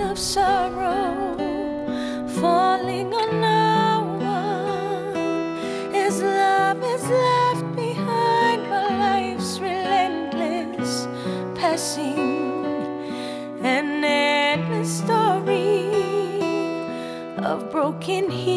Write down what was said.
of sorrow falling on no one, as love is left behind by life's relentless passing, an endless story of broken hearts